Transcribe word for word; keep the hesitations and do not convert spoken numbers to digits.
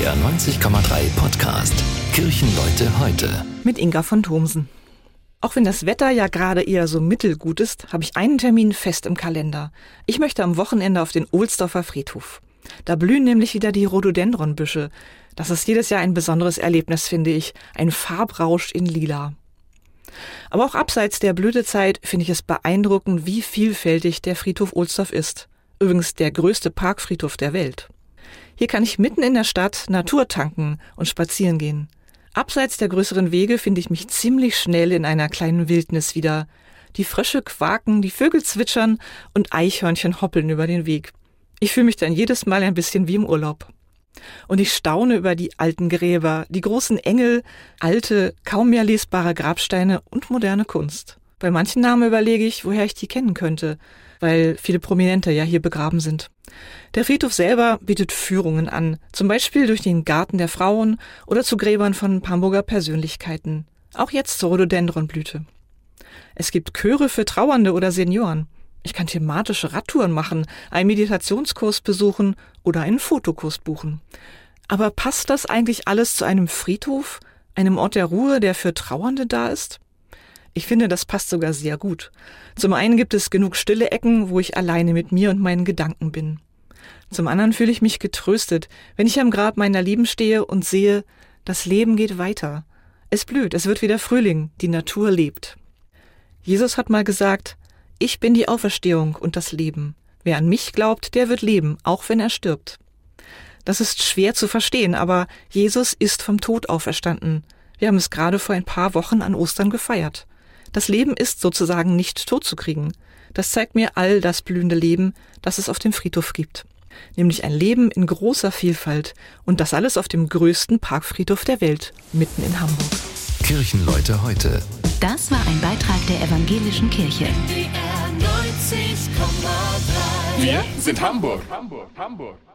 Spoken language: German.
Der neunzig Komma drei Podcast Kirchenleute heute. Mit Inga von Thomsen. Auch wenn das Wetter ja gerade eher so mittelgut ist, habe ich einen Termin fest im Kalender. Ich möchte am Wochenende auf den Ohlsdorfer Friedhof. Da blühen nämlich wieder die Rhododendronbüsche. Das ist jedes Jahr ein besonderes Erlebnis, finde ich. Ein Farbrausch in Lila. Aber auch abseits der Blütezeit finde ich es beeindruckend, wie vielfältig der Friedhof Ohlsdorf ist. Übrigens der größte Parkfriedhof der Welt. Hier kann ich mitten in der Stadt Natur tanken und spazieren gehen. Abseits der größeren Wege finde ich mich ziemlich schnell in einer kleinen Wildnis wieder. Die Frösche quaken, die Vögel zwitschern und Eichhörnchen hoppeln über den Weg. Ich fühle mich dann jedes Mal ein bisschen wie im Urlaub. Und ich staune über die alten Gräber, die großen Engel, alte, kaum mehr lesbare Grabsteine und moderne Kunst. Bei manchen Namen überlege ich, woher ich die kennen könnte, weil viele Prominente ja hier begraben sind. Der Friedhof selber bietet Führungen an, zum Beispiel durch den Garten der Frauen oder zu Gräbern von Hamburger Persönlichkeiten. Auch jetzt zur Rhododendronblüte. Es gibt Chöre für Trauernde oder Senioren. Ich kann thematische Radtouren machen, einen Meditationskurs besuchen oder einen Fotokurs buchen. Aber passt das eigentlich alles zu einem Friedhof, einem Ort der Ruhe, der für Trauernde da ist? Ich finde, das passt sogar sehr gut. Zum einen gibt es genug stille Ecken, wo ich alleine mit mir und meinen Gedanken bin. Zum anderen fühle ich mich getröstet, wenn ich am Grab meiner Lieben stehe und sehe, das Leben geht weiter. Es blüht, es wird wieder Frühling, die Natur lebt. Jesus hat mal gesagt, ich bin die Auferstehung und das Leben. Wer an mich glaubt, der wird leben, auch wenn er stirbt. Das ist schwer zu verstehen, aber Jesus ist vom Tod auferstanden. Wir haben es gerade vor ein paar Wochen an Ostern gefeiert. Das Leben ist sozusagen nicht totzukriegen. Das zeigt mir all das blühende Leben, das es auf dem Friedhof gibt. Nämlich ein Leben in großer Vielfalt und das alles auf dem größten Parkfriedhof der Welt, mitten in Hamburg. Kirchenleute heute. Das war ein Beitrag der Evangelischen Kirche. Wir sind Hamburg. Hamburg, Hamburg.